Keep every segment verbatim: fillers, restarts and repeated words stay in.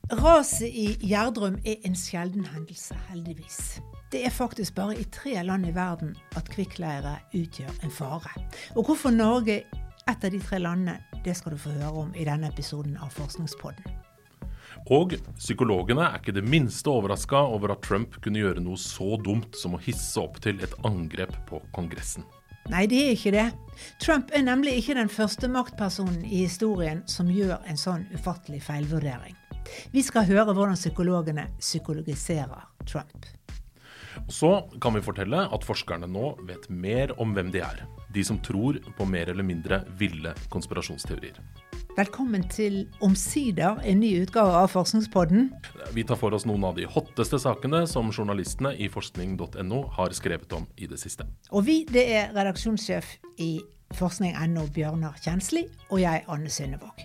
Raset i Gjerdrum er en sjelden hendelse, heldigvis. Det er faktisk bare i tre land i verden at kvikkleire utgjør en fare. Og hvorfor Norge er et av de tre landene, det skal du få høre om i denne episoden av Forskningspodden. Og psykologene er ikke det minste overrasket over at Trump kunne gjøre noe så dumt som å hisse opp til et angrep på Kongressen. Nei, det er ikke det. Trump er nemlig ikke den første maktpersonen i historien som gjør en sånn ufattelig feilvurdering. Vi skal høre hvordan psykologene psykologiserer Trump. Og så kan vi fortelle at forskerne nå vet mer om hvem de er. De som tror på mer eller mindre ville konspirasjonsteorier. Velkommen til omsider en ny utgave av Forskningspodden. Vi tar for oss noen av de hotteste sakene som journalistene i forskning punktum no har skrevet om i det siste. Og vi, det er redaksjonssjef i forskning punktum no Bjørnar Kjensli, og jeg Anne Synnevåg.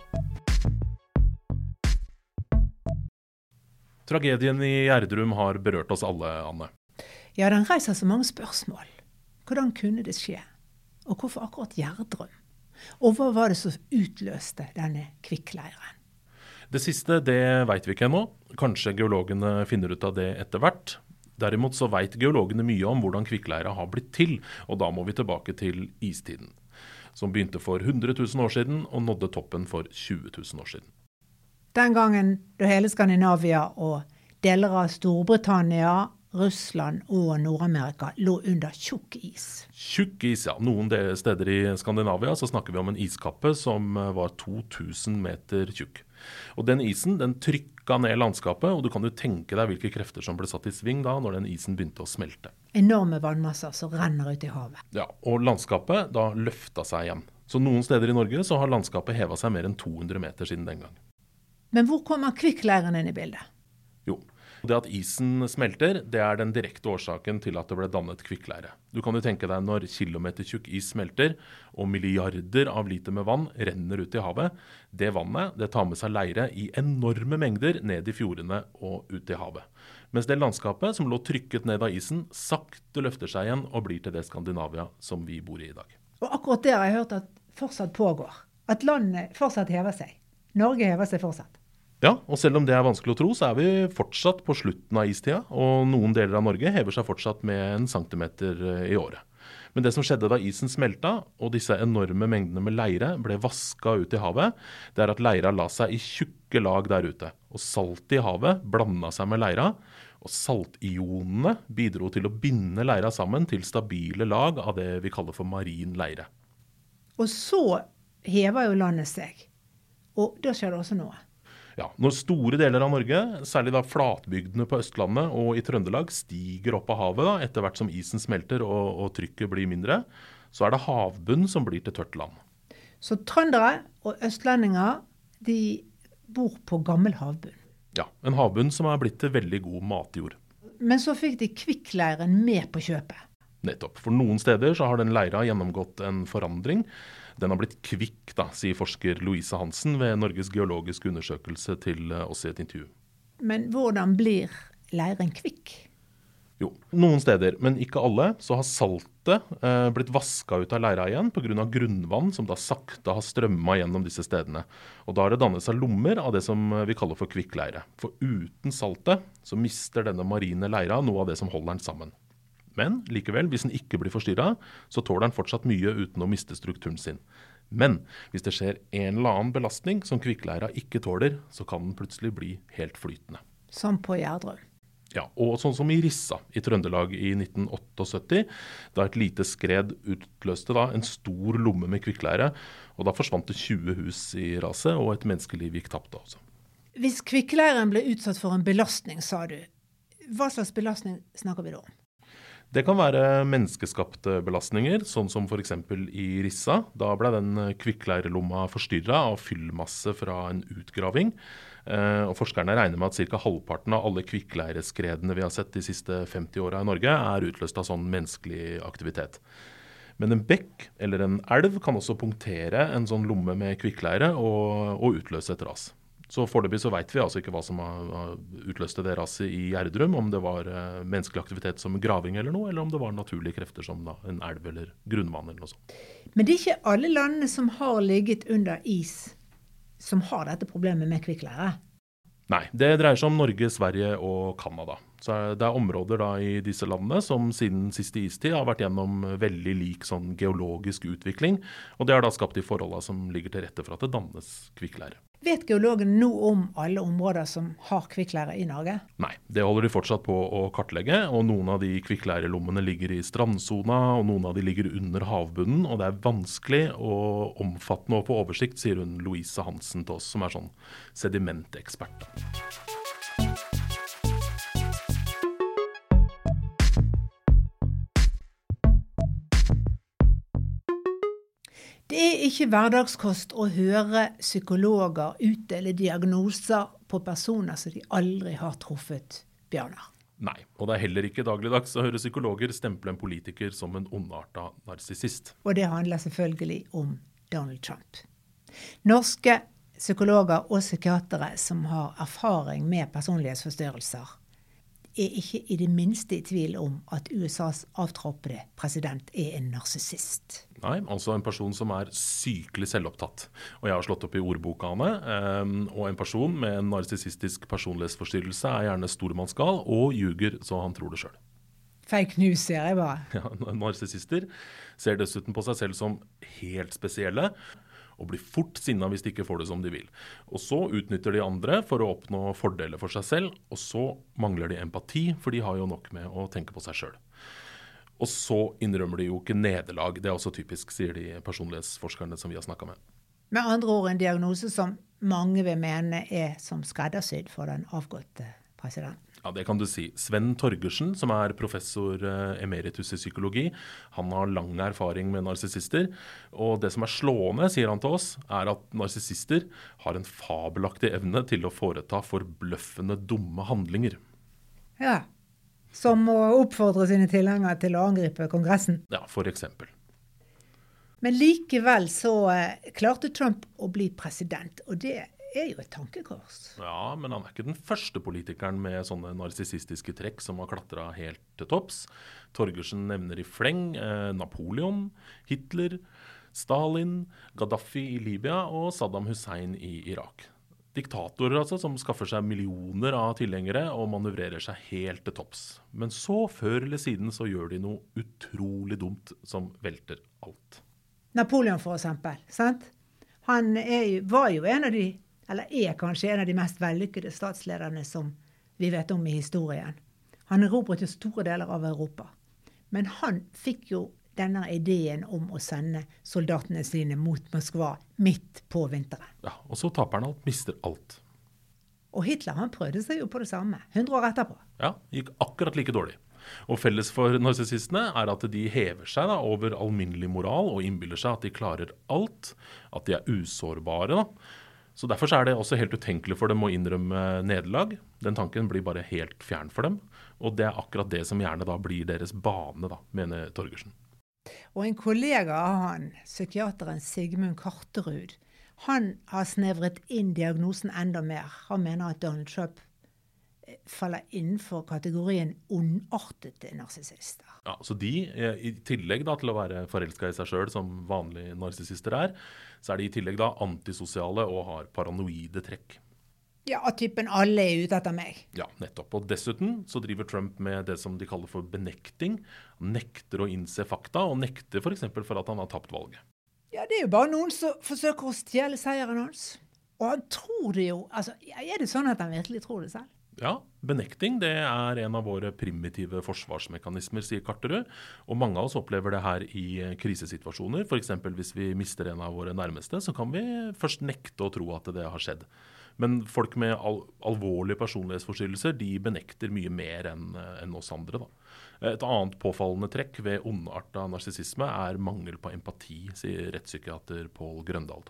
Tragedien i Gjerdrum har berørt oss alle, Anne. Ja, den reiser så mange spørsmål. Hvordan kunne det skje? Og hvorfor akkurat Gjerdrum? Og hva var det som utløste denne kvikkleiren? Det siste, det vet vi ikke ennå. Kanskje geologene finner ut av det etter hvert. Derimot så vet geologene mye om hvordan kvikkleira har blitt til, og da må vi tilbake til istiden, som begynte for hundre tusen år siden og nådde toppen for tjue tusen år siden. Den gangen da hele Skandinavia og deler av Storbritannia, Russland og Nord-Amerika lå under tjukk is. Tjukk is, ja. Noen steder i Skandinavia så snakker vi om en iskappe som var to tusen meter tjukk. Og den isen, den trykka ned landskapet, og du kan jo tenke deg hvilke krefter som ble satt i sving da, når den isen begynte å smelte. Enorme vannmasser som renner ut i havet. Ja, og landskapet da løfta seg igjen. Så noen steder i Norge så har landskapet hevet seg mer enn to hundre meter siden den gang. Men hvor kommer kvikkleiren inn i bildet? Jo, det at isen smelter, det er den direkte årsaken til at det ble dannet kvikkleire. Du kan jo tenke deg når kilometer tjukk is smelter, og milliarder av liter med vann renner ut i havet. Det vannet, det tar med seg leire i enorme mengder ned i fjordene og ut i havet. Mens det landskapet som lå trykket ned av isen, sakte løfter seg igjen og blir til det Skandinavia som vi bor i i dag. Og akkurat det har jeg hørt at fortsatt pågår. At landet fortsatt hever seg. Norge hever seg fortsatt. Ja, og selv om det er vanskelig å tro, så er vi fortsatt på slutten av istida, og noen deler av Norge hever seg fortsatt med en centimeter i året. Men det som skjedde da isen smelta, og disse enorme mengdene med leire ble vasket ut i havet, det er at leira la seg i tjukke lag der ute. Og saltet i havet blandet seg med leira, og saltionene bidro til å binde leira sammen til stabile lag av det vi kaller for marin leire. Og så hever jo landet seg, og da skjer det også noe. Ja, når store deler av Norge, særlig da flatbygdene på Østlandet og i Trøndelag, stiger opp av havet da, etter hvert som isen smelter og, og trykket blir mindre, så er det havbunn som blir til tørt land. Så trøndere og østlendinger, de bor på gammel havbunn? Ja, en havbunn som er blitt til veldig god matjord. Men så fikk de kvikkleiren med på kjøpet? Nettopp. For noen steder så har den leira gjennomgått en forandring. Den har blitt kvikk, da, sier forsker Louise Hansen ved Norges geologiske undersøkelse til oss i et intervju. Men hvordan blir leiren kvikk? Jo, noen steder, men ikke alle, så har saltet eh, blitt vasket ut av leira igjen på grunn av grunnvann som da sakte har strømmet gjennom disse stedene. Og da har det dannet seg lommer av det som vi kaller for kvikkleire. For uten saltet så mister denne marine leira noe av det som holder den sammen. Men likevel, hvis den ikke blir forstyrret, så tåler den fortsatt mye uten å miste strukturen sin. Men hvis det skjer en eller annen belastning som kvikkleira ikke tåler, så kan den plutselig bli helt flytende. Som på Gjerdrum? Ja, og sånn som i Rissa i Trøndelag i nitten syttiåtte, da et lite skred utløste da en stor lomme med kvikkleire, og da forsvant det tjue hus i raset, og et menneskeliv gikk tapt også. Hvis kvikkleiren ble utsatt for en belastning, sa du, hva slags belastning snakker vi da om? Det kan være menneskeskapte belastninger, sånn som for eksempel i Rissa. Da ble den kvikkleirelomma forstyrret av fyllmasse fra en utgraving. Og forskerne regner med at ca. halvparten av alle kvikkleireskredene vi har sett de siste femti årene i Norge er utløst av sånn menneskelig aktivitet. Men en bekk eller en elv kan også punktere en sånn lomme med kvikkleire og, og utløse et ras. Så foreløpig så vet vi altså ikke hva som har utløst det raset i Gjerdrum, om det var menneskelig aktivitet som graving eller noe, eller om det var naturlige krefter som da, en elv eller grunnvann eller noe sånt. Men det er ikke alle landene som har ligget under is som har dette problemet med kvikkleire? Nei, det dreier seg om Norge, Sverige og Kanada. Så det er områder da i disse landene som siden siste istid har vært gjennom veldig lik sånn geologisk utvikling, og det har da skapt de forholdene som ligger til rette for at det dannes kvikkleire. Vet geologen nå om alle områder som har kvikkleire i Norge? Nei, det holder de fortsatt på å kartlegge, og noen av de kvikkleirelommene ligger i strandsona, og noen av de ligger under havbunnen, og det er vanskelig og omfattende å få oversikt, sier hun Louise Hansen til oss, som er sånn sedimentekspert. Det er ikke hverdagskost å høre psykologer utdele diagnoser på personer som de aldri har truffet, Bjørnar. Nei, og det er heller ikke dagligdags å høre psykologer stemple en politiker som en ondartet narsissist. Og det handler selvfølgelig om Donald Trump. Norske psykologer og psykiatere som har erfaring med personlighetsforstyrrelser, er ikke i det minste i tvil om at U S A's avtroppede president er en narsissist. Nei, altså en person som er sykelig selvopptatt. Og jeg har slått opp i ordboka henne, og en person med en narsissistisk personlighetsforstyrrelse er gjerne stormannsgal og ljuger så han tror det selv. Fake news, sier jeg bare. Ja, narsissister ser dessuten på seg selv som helt spesielle, og blir fort sinna hvis de ikke får det som de vil. Og så utnytter de andre for å oppnå fordeler for seg selv, og så mangler de empati, for de har jo nok med å tenke på seg selv. Og så innrømmer de jo ikke nederlag. Det er også typisk, sier de personlighetsforskerne som vi har snakket med. Med andre ord en diagnose som mange vil mene er som skreddersydd for den avgåtte presidenten. Ja, det kan du si. Sven Torgersen, som er professor emeritus i psykologi, han har lang erfaring med narsissister, og det som er slående, sier han til oss, er at narsissister har en fabelaktig evne til å foreta forbløffende dumme handlinger. Ja, som å oppfordre sine tilhengere til å angripe Kongressen. Ja, for eksempel. Men likevel så klarte Trump å bli president, og det er jo et tankekors. Ja, men han er ikke den første politikeren med sånne narsissistiske trekk som har klatret helt til topps. Torgersen nevner i fleng eh, Napoleon, Hitler, Stalin, Gaddafi i Libya og Saddam Hussein i Irak. Diktatorer altså, som skaffer seg millioner av tilhengere og manøvrerer seg helt til topps. Men så, før eller siden, så gjør de noe utrolig dumt som velter alt. Napoleon for eksempel, sant? Han er, var jo en av de eller er kanskje en av de mest vellykkede statslederne som vi vet om i historien. Han erobret jo store deler av Europa. Men han fikk jo denne ideen om å sende soldatene sine mot Moskva midt på vinteren. Ja, og så taper han alt, mister alt. Og Hitler, han prøvde seg jo på det samme, hundre år etterpå. Ja, gikk akkurat like dårlig. Og felles for narsissistene er at de hever seg da, over alminnelig moral og innbiller seg at de klarer alt, at de er usårbare da. Så derfor er det også helt utenkelig for dem å innrømme nederlag. Den tanken blir bare helt fjern for dem, og det er akkurat det som gjerne da blir deres bane, da, mener Torgersen. Og en kollega av han, psykiateren Sigmund Karterud, han har snevret inn diagnosen enda mer. Han mener at Donald Trump faller innenfor kategorien ondartede narsissister. Ja, så de, i tillegg da, til å være forelsket i seg selv som vanlige narsissister er, så er de i tillegg da antisosiale og har paranoide trekk. Ja, typen alle er ute etter meg. Ja, nettopp. Og dessuten så driver Trump med det som de kaller for benekting. Han nekter å innse fakta, og nekter for eksempel for at han har tapt valget. Ja, det er jo bare noen som forsøker å stjele seieren hans. Og han tror det jo, altså, er det sånn at han virkelig tror det selv? Ja, benekting det er en av våre primitive forsvarsmekanismer, sier Karterud. Og mange av oss opplever det her i krisesituasjoner. For eksempel hvis vi mister en av våre nærmeste, så kan vi først nekte å tro at det har skjedd. Men folk med al alvorlige personlighetsforstyrrelser, de benekter mye mer enn enn oss andre, da. Et annet påfallende trekk ved ondartet narsissisme er mangel på empati, sier rettspsykiater Pål Grøndal.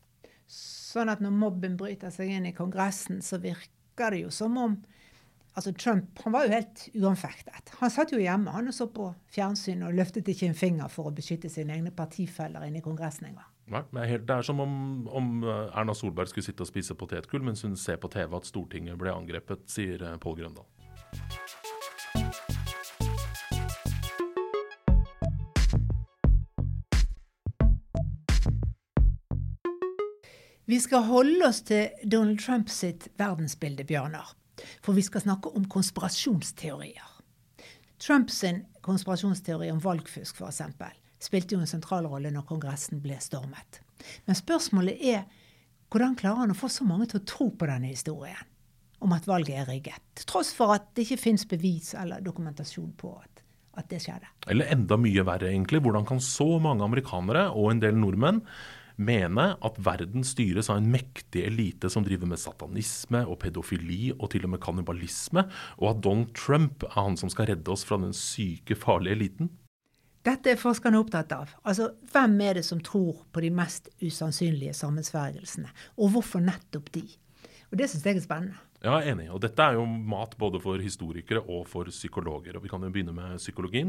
Sånn at når mobben bryter seg inn i Kongressen, så virker det jo som om, altså Trump, han var jo helt uanfektet. Han satt jo hjemme, han så på fjernsyn og løftet ikke en finger for å beskytte sine egne partifeller inne i Kongressen en gang. Nei, det er, helt, det er som om, om Erna Solberg skulle sitte og spise potetgull, mens hun ser på T V at Stortinget ble angrepet, sier Pål Grøndal. Vi skal holde oss til Donald Trump sitt verdensbilde, Bjørnar. For vi skal snakke om konspirasjonsteorier. Trumps konspirasjonsteori om valgfusk, for eksempel, spilte jo en sentral rolle når Kongressen ble stormet. Men spørsmålet er, hvordan klarer han å få så mange til å tro på denne historien om at valget er rigget, til tross for at det ikke finnes bevis eller dokumentasjon på at, at det skjedde? Eller enda mye verre egentlig, hvordan kan så mange amerikanere og en del nordmenn mene at verden styres av en mektig elite som driver med satanisme og pedofili og til og med kannibalisme, og at Donald Trump er han som skal redde oss fra den syke, farlige eliten? Dette er forskerne opptatt av. Altså, hvem er det som tror på de mest usannsynlige sammensvergelsene, og hvorfor nettopp de? Og det synes jeg er spennende. Ja, jeg er enig. Og dette er jo mat både for historikere og for psykologer. Og vi kan jo begynne med psykologien.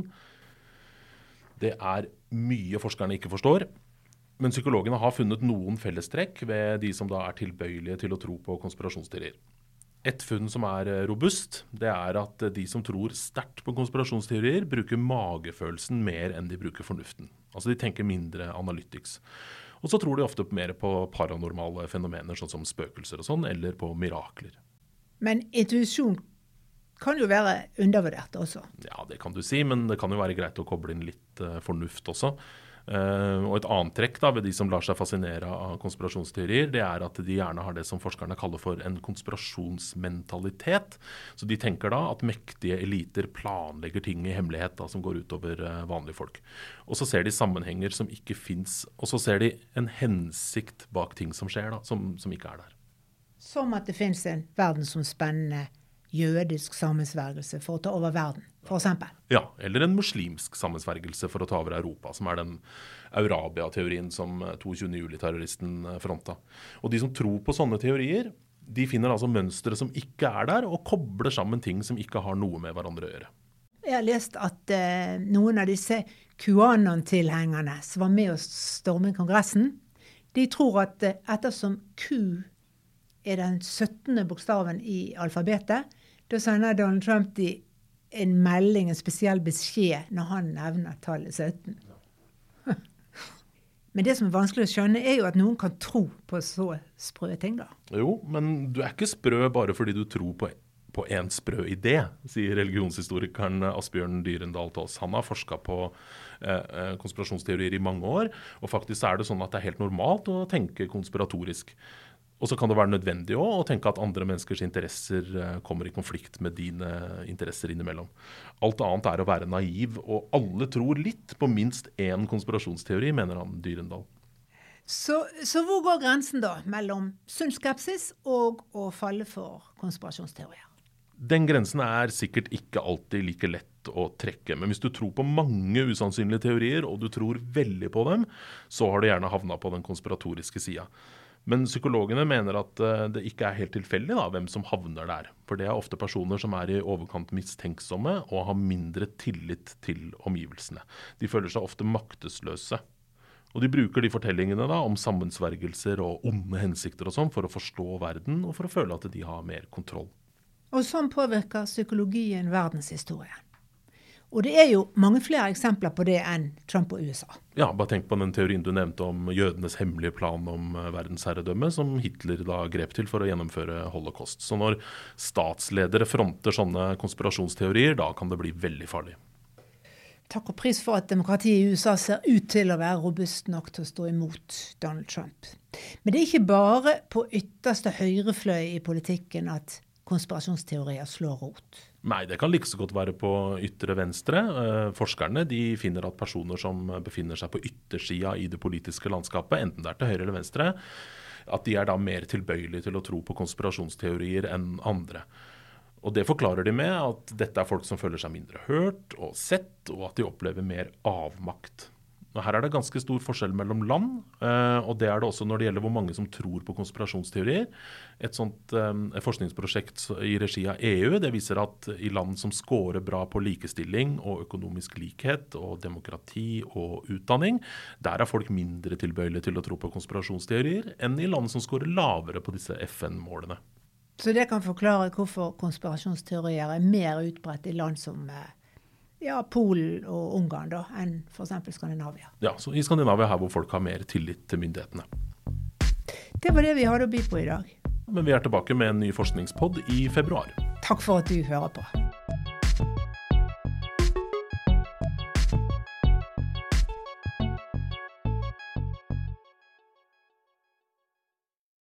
Det er mye forskerne ikke forstår. Men psykologene har funnet noen fellestrekk ved de som da er tilbøyelige til å tro på konspirasjonsteorier. Et funn som er robust, det er at de som tror sterkt på konspirasjonsteorier bruker magefølelsen mer enn de bruker fornuften. Altså de tenker mindre analytics. Og så tror de ofte mer på paranormale fenomener, sånn som spøkelser og sånn, eller på mirakler. Men intuisjon kan jo være undervurdert også. Ja, det kan du si, men det kan jo være greit å koble inn litt uh, fornuft også. Uh, og et annet trekk da, ved de som lar seg fascinere av konspirasjonsteorier, det er at de gjerne har det som forskerne kaller for en konspirasjonsmentalitet. Så de tenker da at mektige eliter planlegger ting i hemmelighet da, som går utover uh, vanlige folk. Og så ser de sammenhenger som ikke finnes, og så ser de en hensikt bak ting som skjer da, som, som ikke er der. Som at det finnes en verdensomspennende jødisk sammensvergelse for å ta over verden, for eksempel. Ja, eller en muslimsk sammensvergelse for å ta over Europa, som er den Eurabia-teorien som tjueto juli-terroristen fronta. Og de som tror på sånne teorier, de finner altså mønstre som ikke er der, og kobler sammen ting som ikke har noe med hverandre å gjøre. Jeg har lest at eh, noen av disse QAnon-tilhengerne som var med å storme Kongressen, de tror at eh, ettersom Q er den syttende bokstaven i alfabetet, da sender Donald Trump de en melding, en spesiell beskjed, når han nevner tallet sytten. Men det som er vanskelig å skjønne er jo at noen kan tro på så sprø ting da. Jo, men du er ikke sprø bare fordi du tror på, på en sprø idé, sier religionshistorikeren Asbjørn Dyrendal til oss. Han har forsket på eh, konspirasjonsteorier i mange år, og faktisk er det sånn at det er helt normalt å tenke konspiratorisk. Og så kan det være nødvendig også å tenke at andre menneskers interesser kommer i konflikt med dine interesser innimellom. Alt annet er å være naiv, og alle tror litt på minst én konspirasjonsteori, mener han Dyrendal. Så, så hvor går grensen da mellom sunn skepsis og å falle for konspirasjonsteorier? Den grensen er sikkert ikke alltid like lett å trekke, men hvis du tror på mange usannsynlige teorier, og du tror veldig på dem, så har du gjerne havnet på den konspiratoriske siden. Men psykologene mener at det ikke er helt tilfeldig da, hvem som havner der. For det er ofte personer som er i overkant mistenksomme og har mindre tillit til omgivelsene. De føler seg ofte maktesløse. Og de bruker de fortellingene da, om sammensvergelser og onde hensikter og sånn for å forstå verden og for å føle at de har mer kontroll. Og sånn påvirker psykologien verdenshistorien. Og det er jo mange flere eksempler på det enn Trump og U S A. Ja, bare tenk på den teorien du nevnte om jødenes hemmelige plan om verdensherredømme, som Hitler da grep til for å gjennomføre holocaust. Så når statsledere fronter sånne konspirasjonsteorier, da kan det bli veldig farlig. Takk og pris for at demokratiet i U S A ser ut til å være robust nok til å stå imot Donald Trump. Men det er ikke bare på ytterste høyrefløy i politikken at konspirasjonsteorier slår rot. Nei, det kan like så godt være på ytre venstre. Forskerne de finner at personer som befinner seg på yttersida i det politiske landskapet, enten det er til høyre eller venstre, at de er da mer tilbøyelige til å tro på konspirasjonsteorier enn andre. Og det forklarer de med at dette er folk som føler seg mindre hørt og sett, og at de opplever mer avmakt. Og her er det ganske stor forskjell mellom land, og det er det også når det gjelder hvor mange som tror på konspirasjonsteorier. Et sånt et forskningsprosjekt i regi av E U, det viser at i land som scorer bra på likestilling og økonomisk likhet og demokrati og utdanning, der er folk mindre tilbøyelige til å tro på konspirasjonsteorier enn i land som scorer lavere på disse F N-målene. Så det kan forklare hvorfor konspirasjonsteorier er mer utbredt i land som ja, Polen og Ungarn da, enn for eksempel Skandinavia. Ja, så i Skandinavia her hvor folk har mer tillit til myndighetene. Det var det vi hadde å by på i dag. Men vi er tilbake med en ny forskningspodd i februar. Takk for at du hører på.